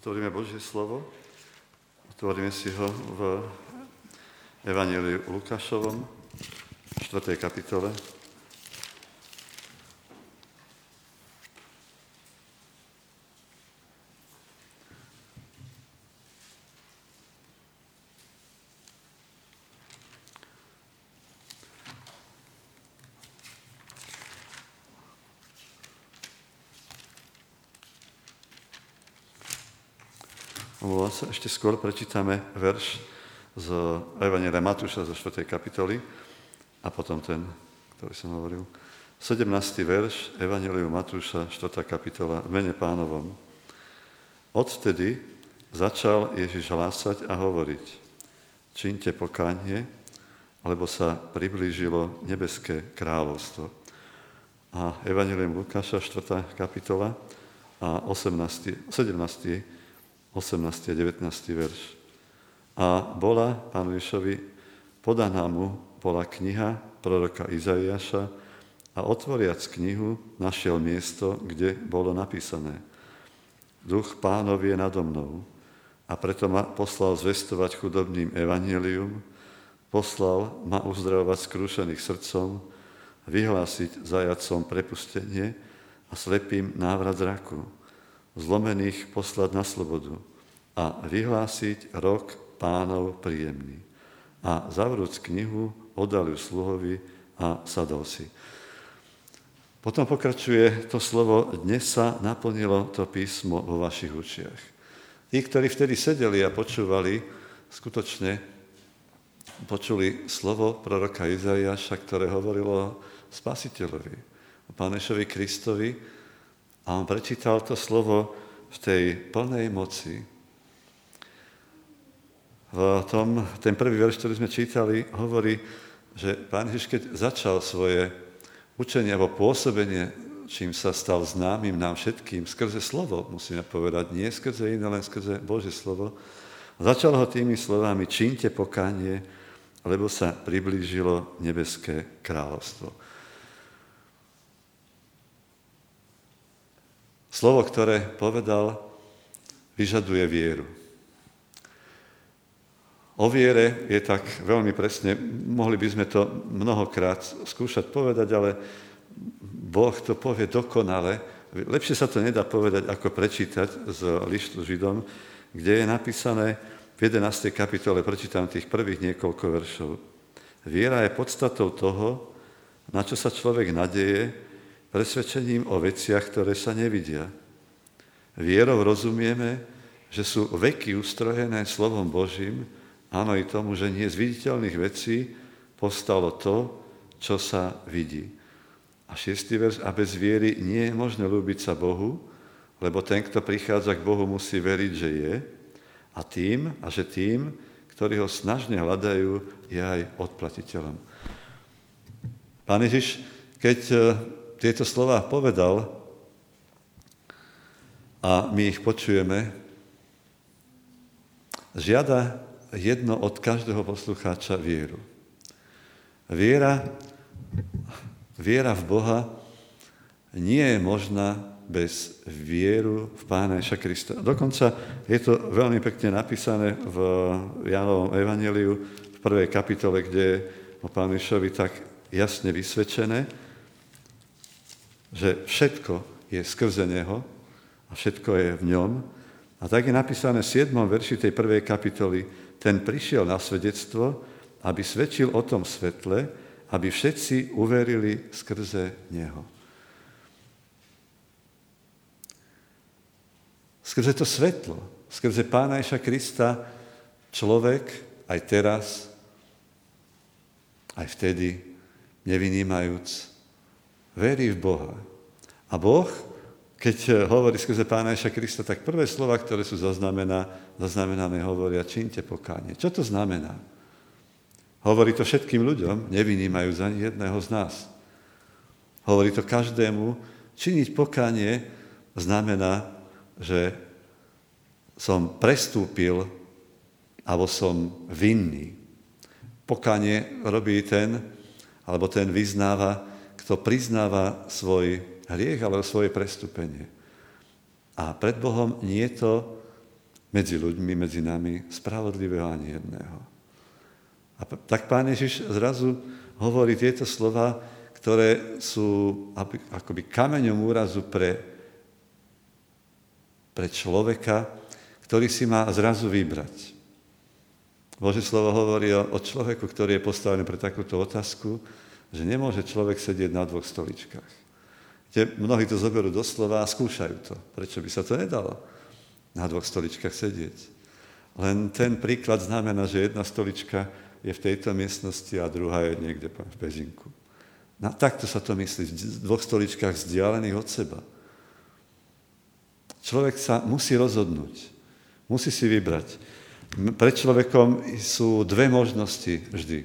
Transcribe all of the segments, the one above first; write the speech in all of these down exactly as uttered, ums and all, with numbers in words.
Otvoríme Božie slovo, otvoríme si ho v Evanjeliu Lukášovom, štvrtej kapitole. Ešte skôr prečítame verš z Evanjelia Matúša zo štvrtej kapitoly a potom ten, ktorý som hovoril. sedemnásty verš Evanjeliu Matúša, štvrtá kapitola, v mene Pánovom. Odvtedy začal Ježiš hlásať a hovoriť: Čiňte pokánie, lebo sa priblížilo nebeské kráľovstvo. A Evanjelium Lukáša, štvrtá kapitola a osemnásty, sedemnásty osemnásty a devätnásty verš. A bola Pánu Ježišovi podaná mu bola kniha proroka Izaiáša a otvoriac knihu našiel miesto, kde bolo napísané: Duch Pánov je nado mnou a preto ma poslal zvestovať chudobným evanjelium, poslal ma uzdravovať skrúšených srdcom, vyhlásiť zajatcom prepustenie a slepým návrat zraku, zlomených poslať na slobodu a vyhlásiť rok Pánov príjemný. A zavrúc knihu, oddal ju sluhovi a sadol si. Potom pokračuje to slovo: dnes sa naplnilo to písmo vo vašich ušiach. Tí, ktorí vtedy sedeli a počúvali, skutočne počuli slovo proroka Izaiáša, ktoré hovorilo o Spasiteľovi, o Pánovi Kristovi, a on prečítal to slovo v tej plnej moci. V tom, ten prvý verš, ktorý sme čítali, hovorí, že Pán Ježiš, keď začal svoje učenie alebo pôsobenie, čím sa stal známym nám všetkým, skrze slovo, musíme povedať, nie skrze iné, len skrze Božie slovo, začal ho tými slovami: čiňte pokánie, lebo sa priblížilo nebeské kráľovstvo. Slovo, ktoré povedal, vyžaduje vieru. O viere je tak veľmi presne, mohli by sme to mnohokrát skúšať povedať, ale Boh to povie dokonale. Lepšie sa to nedá povedať, ako prečítať z listu Židom, kde je napísané v jedenástej kapitole, prečítam tých prvých niekoľko veršov. Viera je podstatou toho, na čo sa človek nadeje, presvedčením o veciach, ktoré sa nevidia. Vierou rozumieme, že sú veky ustrojené slovom Božím, áno i tomu, že nie z viditeľných vecí povstalo to, čo sa vidí. A šiestý verš: a bez viery nie je možné ľúbiť sa Bohu, lebo ten, kto prichádza k Bohu, musí veriť, že je, a tým, a že tým, ktorí ho snažne hľadajú, je aj odplatiteľom. Pán Ježiš, keď tieto slová povedal a my ich počujeme, žiada jedno od každého poslucháča: vieru. Viera, viera v Boha nie je možná bez vieru v Pána Ježiša Krista. Dokonca je to veľmi pekne napísané v Jánovom evanjeliu v prvej kapitole, kde je o Pánu Ježišovi tak jasne vysvedčené, že všetko je skrze Neho a všetko je v ňom. A tak je napísané v siedmom verši tej prvej kapitoly: ten prišiel na svedectvo, aby svedčil o tom svetle, aby všetci uverili skrze Neho. Skrze to svetlo, skrze Pána Ježiša Krista, človek aj teraz, aj vtedy, nevynímajúc, verí v Boha. A Boh, keď hovorí skrze Pána Ježiša Krista, tak prvé slova, ktoré sú zaznamená, zaznamenané, hovoria: čiňte pokánie. Čo to znamená? Hovorí to všetkým ľuďom, nevynímajúc ani jedného z nás. Hovorí to každému. Činiť pokánie znamená, že som prestúpil alebo som vinný. Pokánie robí ten, alebo ten vyznáva, kto priznáva svoj hriech alebo svoje prestúpenie. A pred Bohom nie je to medzi ľuďmi, medzi nami, spravodlivého ani jedného. A tak Pán Ježiš zrazu hovorí tieto slova, ktoré sú akoby kameňom úrazu pre, pre človeka, ktorý si má zrazu vybrať. Božie slovo hovorí o, o človeku, ktorý je postavený pre takúto otázku, že nemôže človek sedieť na dvoch stoličkách. Kde mnohí to zoberú doslova a skúšajú to. Prečo by sa to nedalo na dvoch stoličkách sedieť? Len ten príklad znamená, že jedna stolička je v tejto miestnosti a druhá je niekde v Pezinku. No, takto sa to myslí, v dvoch stoličkách vzdialených od seba. Človek sa musí rozhodnúť, musí si vybrať. Pred človekom sú dve možnosti vždy.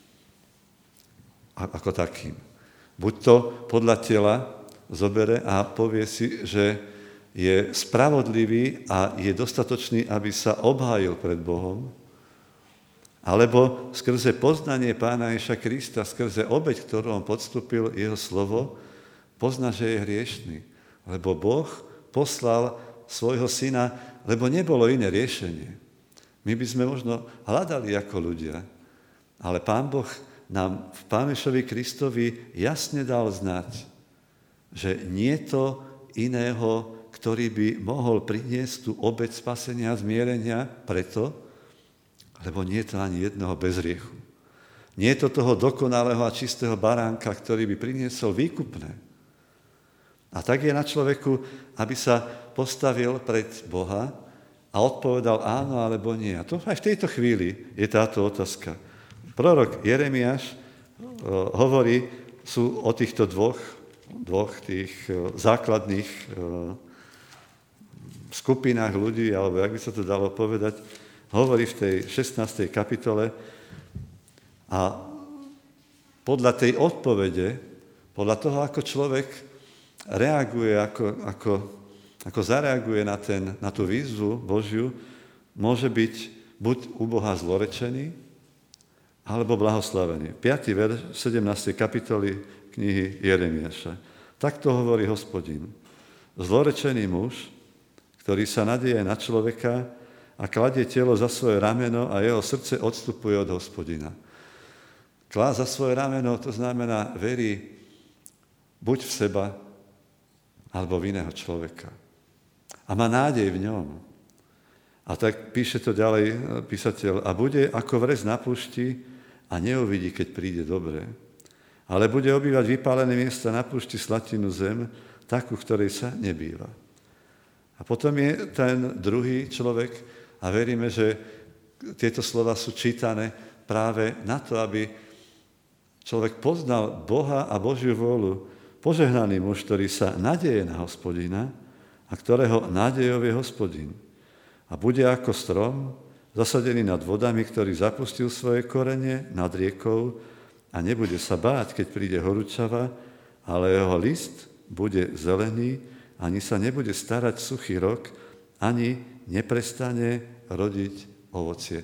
Ako takým. Buď to podľa tela zobere a povie si, že je spravodlivý a je dostatočný, aby sa obhájil pred Bohom, alebo skrze poznanie Pána Ježiša Krista, skrze obeť, ktorú on podstúpil, jeho slovo, pozná, že je hriešný. Lebo Boh poslal svojho syna, lebo nebolo iné riešenie. My by sme možno hľadali ako ľudia, ale Pán Boh nám v Pánovi Kristovi jasne dal znať, že nie je to iného, ktorý by mohol priniesť tú obeť spasenia a zmierenia preto, lebo nie je to ani jedného bez hriechu. Nie je to toho dokonalého a čistého baránka, ktorý by priniesol výkupné. A tak je na človeku, aby sa postavil pred Boha a odpovedal áno alebo nie. A to aj v tejto chvíli je táto otázka. Prorok Jeremiáš hovorí, sú o týchto dvoch, dvoch tých základných skupinách ľudí, alebo jak by sa to dalo povedať, hovorí v tej šestnástej kapitole a podľa tej odpovede, podľa toho, ako človek reaguje, ako, ako, ako zareaguje na, ten, na tú výzvu Božiu, môže byť buď u Boha zlorečený, alebo blahoslavený. piaty verš sedemnástej kapitoly knihy Jeremiáša. Takto hovorí Hospodin. Zlorečený muž, ktorý sa nadieje na človeka a kladie telo za svoje rameno a jeho srdce odstupuje od Hospodina. Klá za svoje rameno, to znamená verí buď v seba, alebo v iného človeka. A má nádej v ňom. A tak píše to ďalej písateľ. A bude ako vrez na púšti a neuvidí, keď príde dobre. Ale bude obývať vypálené miesta na púšti slatinú zem, takú, ktorej sa nebýva. A potom je ten druhý človek a veríme, že tieto slova sú čítané práve na to, aby človek poznal Boha a Božiu vôľu. Požehnaný muž, ktorý sa nadeje na Hospodina a ktorého nádejou je Hospodin. A bude ako strom, zasadený nad vodami, ktorý zapustil svoje korene nad riekou a nebude sa báť, keď príde horúčava, ale jeho list bude zelený, ani sa nebude starať suchý rok, ani neprestane rodiť ovocie.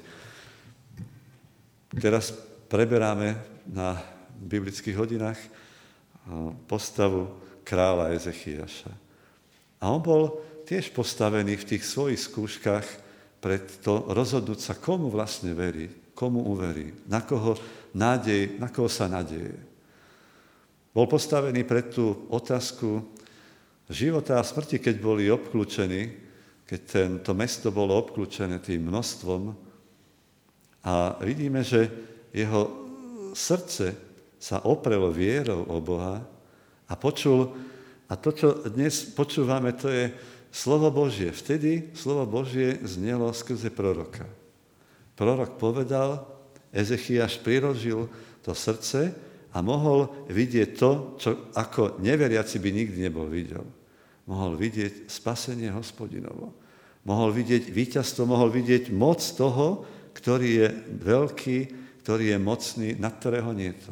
Teraz preberáme na biblických hodinách postavu kráľa Ezechiaša. A on bol tiež postavený v tých svojich skúškach pred to rozhodnúť sa, komu vlastne verí, komu uverí, na koho nádej, na koho sa nadeje. Bol postavený pred tú otázku života a smrti, keď boli obklúčení, keď tento mesto bolo obklúčené tým množstvom. A vidíme, že jeho srdce sa oprelo vierou o Boha a počul, a to, čo dnes počúvame, to je slovo Božie. Vtedy slovo Božie znelo skrze proroka. Prorok povedal, Ezechiaš priložil to srdce a mohol vidieť to, čo ako neveriaci by nikdy nebol videl. Mohol vidieť spasenie Hospodinovo. Mohol vidieť víťazstvo, mohol vidieť moc toho, ktorý je veľký, ktorý je mocný, nad ktorého nie je to.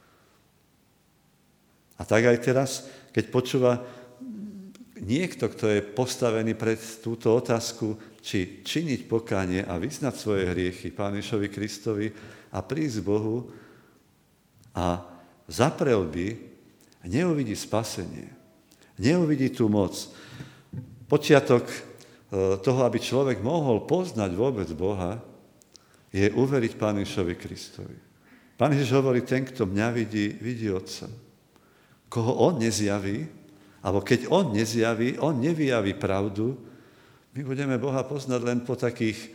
A tak aj teraz, keď počúva niekto, kto je postavený pred túto otázku, či činiť pokánie a vyznať svoje hriechy Pánu Ježišovi Kristovi a prísť k Bohu a zaprel by, neuvidí spasenie, neuvidí tú moc. Počiatok toho, aby človek mohol poznať vôbec Boha, je uveriť Pánu Ježišovi Kristovi. Pán Ježiš hovorí, ten, kto mňa vidí, vidí Otca. Koho on nezjaví, alebo keď on nezjaví, on nevyjaví pravdu, my budeme Boha poznať len po takých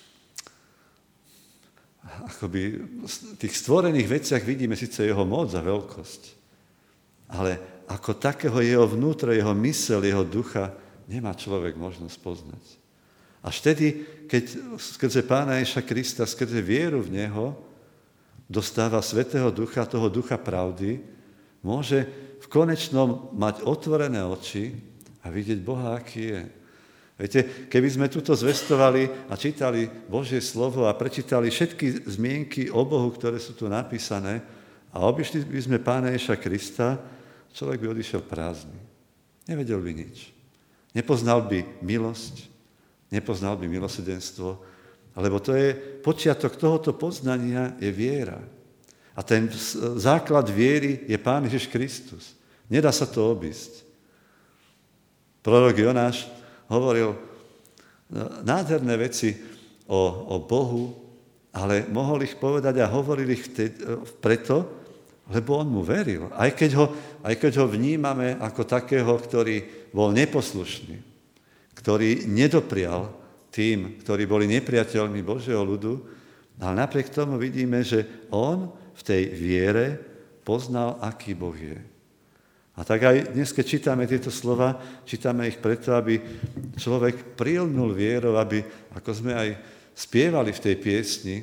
akoby tých stvorených veciach vidíme síce jeho moc a veľkosť, ale ako takého jeho vnútra, jeho mysel, jeho ducha nemá človek možnosť poznať. Až vtedy, keď skrze Pána Ježiša Krista, skrze vieru v Neho, dostáva Svätého Ducha, toho ducha pravdy, môže v konečnom mať otvorené oči a vidieť Boha, aký je. Viete, keby sme tuto zvestovali a čítali Božie slovo a prečítali všetky zmienky o Bohu, ktoré sú tu napísané a obišli by sme Pána Ježiša Krista, človek by odišiel prázdny. Nevedel by nič. Nepoznal by milosť, nepoznal by milosrdenstvo, lebo to je počiatok tohoto poznania je viera. A ten základ viery je Pán Ježiš Kristus. Nedá sa to obísť. Prorok Jonáš hovoril nádherné veci o, o Bohu, ale mohol ich povedať a hovoril ich vtedy, preto, lebo on mu veril. Aj keď, ho, aj keď ho vnímame ako takého, ktorý bol neposlušný, ktorý nedoprial tým, ktorí boli nepriateľmi Božieho ľudu, ale napriek tomu vidíme, že on v tej viere poznal, aký Boh je. A tak aj dnes, keď čítame tieto slova, čítame ich preto, aby človek prilnul vierou, aby, ako sme aj spievali v tej piesni,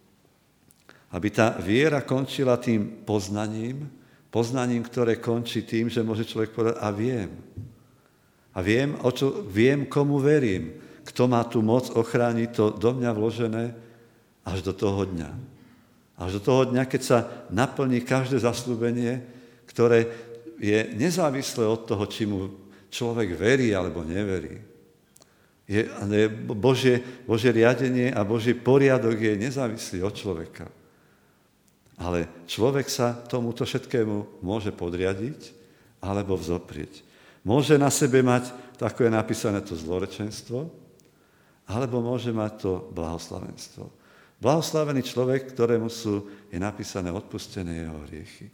aby tá viera končila tým poznaním, poznaním, ktoré končí tým, že môže človek povedať, a viem. A viem, o čo, viem, komu verím. Kto má tú moc ochrániť to do mňa vložené až do toho dňa. Až do toho dňa, keď sa naplní každé zasľúbenie, ktoré je nezávislé od toho, či mu človek verí alebo neverí. Je, Božie, Božie riadenie a Boží poriadok je nezávislý od človeka. Ale človek sa tomuto všetkému môže podriadiť alebo vzoprieť. Môže na sebe mať, ako je napísané, to zlorečenstvo, alebo môže mať to blahoslavenstvo. Blahoslavený človek, ktorému sú, je napísané odpustené jeho hriechy.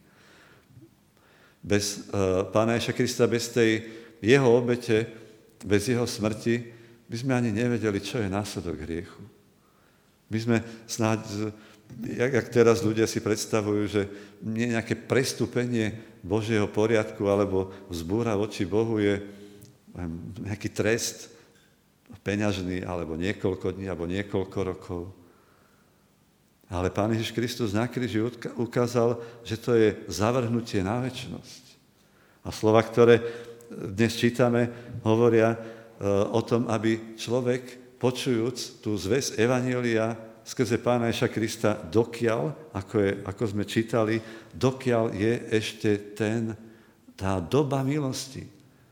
Bez uh, Pána Ježiša Krista, bez tej jeho obete, bez jeho smrti, by sme ani nevedeli, čo je následok hriechu. My sme snáď, jak, jak teraz ľudia si predstavujú, že nie nejaké prestúpenie Božieho poriadku alebo vzbúra voči Bohu je nejaký trest peňažný alebo niekoľko dní alebo niekoľko rokov. Ale Pán Ježiš Kristus na kríži ukázal, že to je zavrhnutie na večnosť. A slova, ktoré dnes čítame, hovoria o tom, aby človek, počujúc tú zväz Evanjelia skrze Pána Ježiša Krista, dokiaľ, ako, je, ako sme čítali, dokiaľ je ešte ten, tá doba milosti.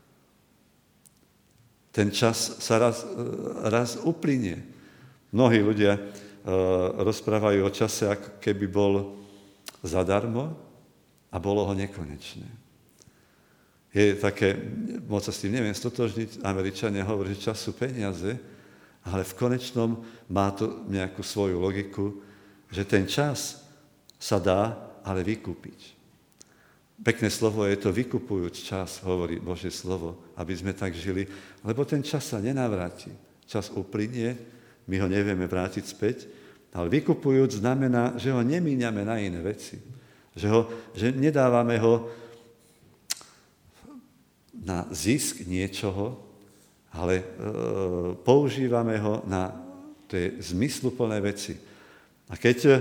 Ten čas sa raz, raz uplynie. Mnohí ľudia rozprávajú o čase, ako keby bol zadarmo a bolo ho nekonečné. Je také, moc sa s tým neviem stotožniť, Američania hovorí, že čas sú peniaze, ale v konečnom má to nejakú svoju logiku, že ten čas sa dá, ale vykúpiť. Pekné slovo je to vykupujúc čas, hovorí Božie slovo, aby sme tak žili, lebo ten čas sa nenavráti. Čas uplynie, my ho nevieme vrátiť späť, ale vykupujúc znamená, že ho nemíňame na iné veci. Že, ho, že nedávame ho na zisk niečoho, ale e, používame ho na tie zmysluplné veci. A keď e,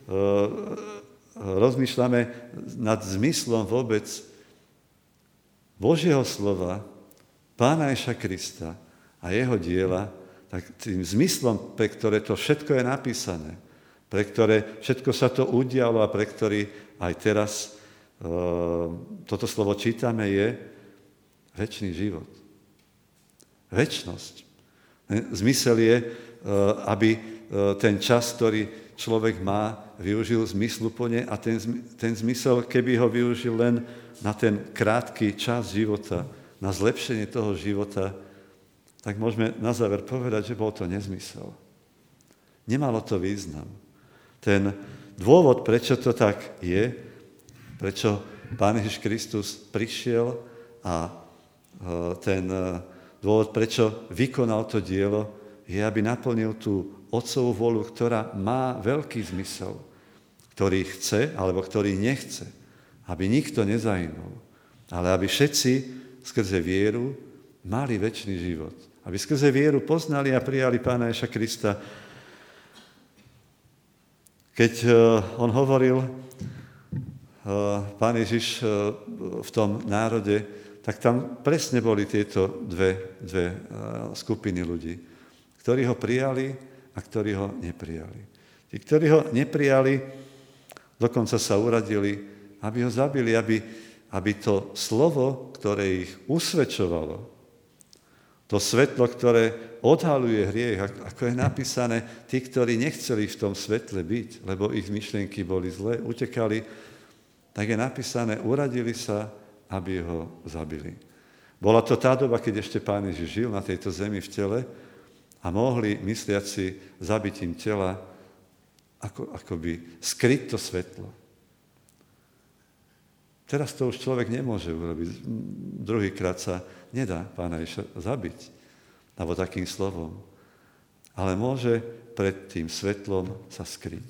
rozmýšľame nad zmyslom vôbec Božieho slova, Pána Ježiša Krista a jeho diela, tak tým zmyslom, pre ktoré to všetko je napísané, pre ktoré všetko sa to udialo a pre ktorý aj teraz e, toto slovo čítame, je večný život. Večnosť. Zmysel je, e, aby e, ten čas, ktorý človek má, využil zmysluplne a ten, ten zmysel, keby ho využil len na ten krátky čas života, na zlepšenie toho života, tak môžeme na záver povedať, že bol to nezmysel. Nemalo to význam. Ten dôvod, prečo to tak je, prečo Pán Ježiš Kristus prišiel a ten dôvod, prečo vykonal to dielo, je, aby naplnil tú Otcovú vôľu, ktorá má veľký zmysel, ktorý chce, alebo ktorý nechce, aby nikto nezahynul, ale aby všetci skrze vieru mali večný život. Aby skrze vieru poznali a prijali Pána Ježiša Krista. Keď on hovoril, Pán Ježiš v tom národe, tak tam presne boli tieto dve, dve skupiny ľudí, ktorí ho prijali a ktorí ho neprijali. Tí, ktorí ho neprijali, dokonca sa uradili, aby ho zabili, aby, aby to slovo, ktoré ich usvedčovalo, to svetlo, ktoré odhaluje hriech, ako je napísané, tí, ktorí nechceli v tom svetle byť, lebo ich myšlienky boli zlé, utekali, tak je napísané, uradili sa, aby ho zabili. Bola to tá doba, keď ešte Pán Ježiš žil na tejto zemi v tele a mohli mysliaci zabitím tela ako, akoby skryť to svetlo. Teraz to už človek nemôže urobiť. Druhýkrát sa nedá Pána Ježiša zabiť, alebo takým slovom. Ale môže pred tým svetlom sa skryť.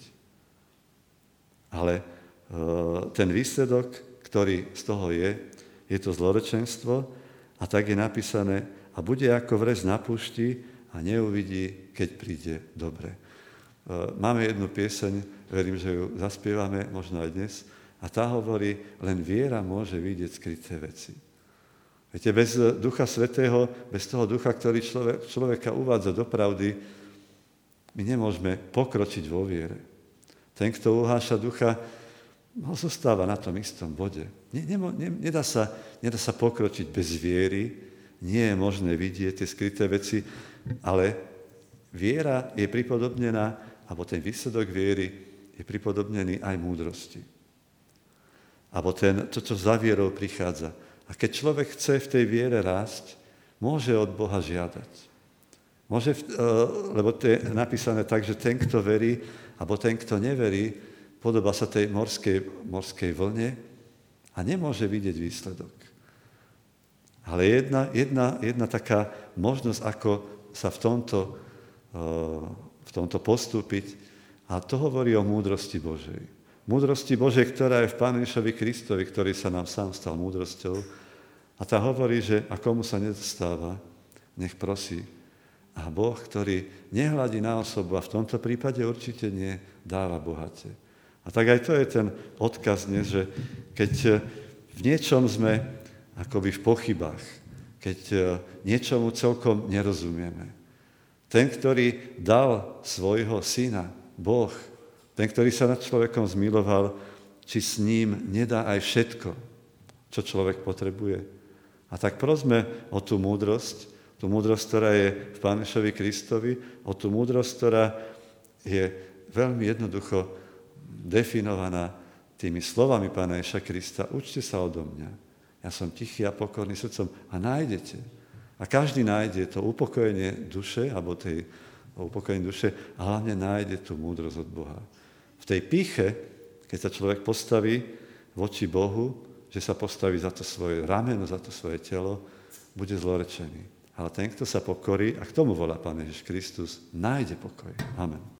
Ale e, ten výsledok, ktorý z toho je, je to zlorečenstvo a tak je napísané a bude ako vrez na púšti a neuvidí, keď príde dobre. E, máme jednu pieseň, verím, že ju zaspievame, možno aj dnes, a tá hovorí, len viera môže vidieť skryté veci. Viete, bez Ducha Svätého, bez toho ducha, ktorý človek, človeka uvádza do pravdy, my nemôžeme pokročiť vo viere. Ten, kto uháša ducha, no, zostáva na tom istom bode. Ne, ne, ne, nedá, sa, nedá sa pokročiť bez viery, nie je možné vidieť tie skryté veci, ale viera je pripodobnená, alebo ten výsledok viery je pripodobnený aj múdrosti. Alebo ten, to, čo za vierou prichádza. A keď človek chce v tej viere rásť, môže od Boha žiadať. Môže, lebo to je napísané tak, že ten, kto verí, alebo ten, kto neverí, podobá sa tej morskej, morskej vlne a nemôže vidieť výsledok. Ale jedna, jedna, jedna taká možnosť, ako sa v tomto, v tomto postúpiť, a to hovorí o múdrosti Božej. Múdrosti Božej, ktorá je v Pánu Ježišovi Kristovi, ktorý sa nám sám stal múdrosťou. A tá hovorí, že a komu sa nedostáva, nech prosí. A Boh, ktorý nehľadí na osobu, a v tomto prípade určite nie, dáva bohate. A tak aj to je ten odkaz dnes, že keď v niečom sme akoby v pochybách, keď niečomu celkom nerozumieme, ten, ktorý dal svojho syna, Boh, ten, ktorý sa nad človekom zmiloval, či s ním nedá aj všetko, čo človek potrebuje. A tak prosme o tú múdrosť, tú múdrosť, ktorá je v Pánovi Kristovi, o tú múdrosť, ktorá je veľmi jednoducho definovaná tými slovami Pána Ježiša Krista. Učte sa odo mňa. Ja som tichý a pokorný srdcom a nájdete. A každý nájde to upokojenie duše, alebo tej upokojenie duše, a hlavne nájde tú múdrosť od Boha. V tej pýche, keď sa človek postaví voči Bohu, že sa postaví za to svoje rameno, za to svoje telo, bude zlorečený. Ale ten, kto sa pokorí, a k tomu volá Pán Ježiš Kristus, nájde pokoj. Amen.